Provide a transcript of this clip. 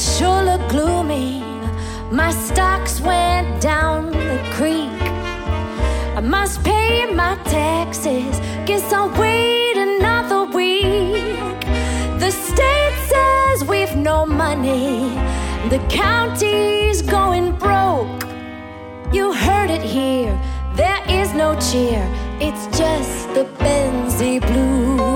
sure look gloomy. My stocks went down the creek. I must pay my taxes. Guess I'll wait another week. The state says we've no money. The county's going broke. You heard it here. There is no cheer. It's just the Benzie Blues.